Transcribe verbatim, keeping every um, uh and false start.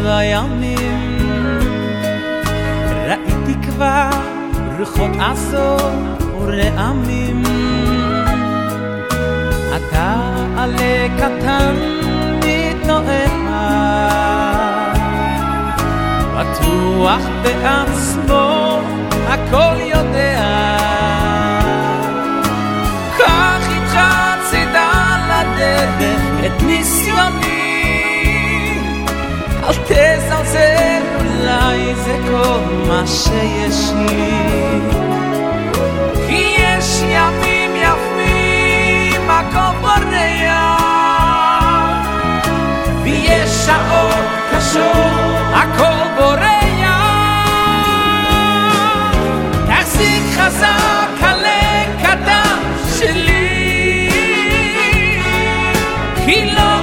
הימים ראיתי כבר רוחות עשור ורעמים אתה עלה קטן מתנועע בטוח בעצמו הכל יודע קח איתך צידה לדרך את ניסיוני אל תזלזל אולי זה כל מה שיש לי כי יש ימים יפים הכל בורח ויש שעות קשות הכל בורח תחזיק חזק עלה קטן שלי כי לא